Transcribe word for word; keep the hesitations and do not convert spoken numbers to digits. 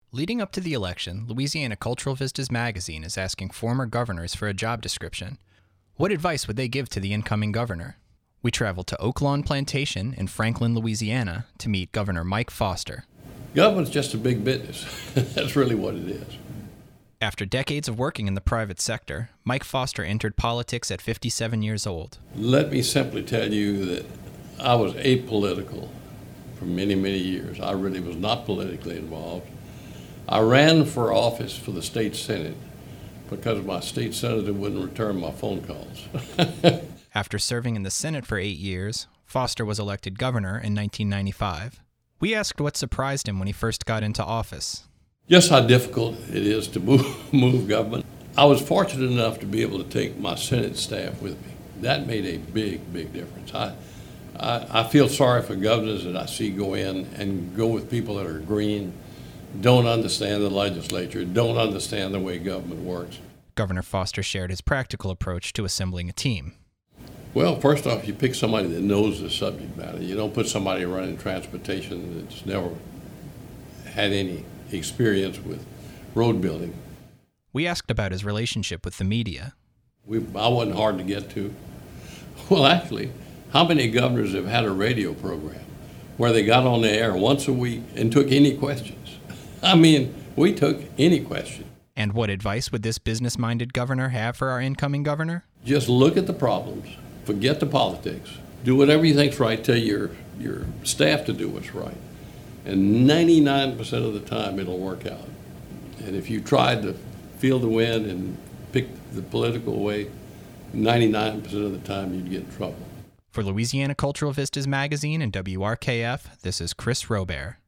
Leading up to the election, Louisiana Cultural Vistas magazine is asking former governors for a job description. What advice would they give to the incoming governor? We traveled to Oak Lawn Plantation in Franklin, Louisiana, to meet Governor Mike Foster. Government's just a big business. That's really what it is. After decades of working in the private sector, Mike Foster entered politics at fifty-seven years old. Let me simply tell you that I was apolitical for many, many years. I really was not politically involved. I ran for office for the state senate because my state senator wouldn't return my phone calls. After serving in the Senate for eight years, Foster was elected governor in nineteen ninety-five. We asked what surprised him when he first got into office. Just how difficult it is to move, move government. I was fortunate enough to be able to take my Senate staff with me. That made a big, big difference. I, I, I feel sorry for governors that I see go in and go with people that are green, don't understand the legislature, don't understand the way government works. Governor Foster shared his practical approach to assembling a team. Well, first off, you pick somebody that knows the subject matter. You don't put somebody running transportation that's never had any experience with road building. We asked about his relationship with the media. We, I wasn't hard to get to. Well, actually, how many governors have had a radio program where they got on the air once a week and took any questions? I mean, we took any question. And what advice would this business-minded governor have for our incoming governor? Just look at the problems, forget the politics, do whatever you think's right, tell your, your staff to do what's right. And ninety-nine percent of the time, it'll work out. And if you tried to feel the wind and pick the political way, ninety-nine percent of the time, you'd get in trouble. For Louisiana Cultural Vistas magazine and W R K F, this is Chris Robert.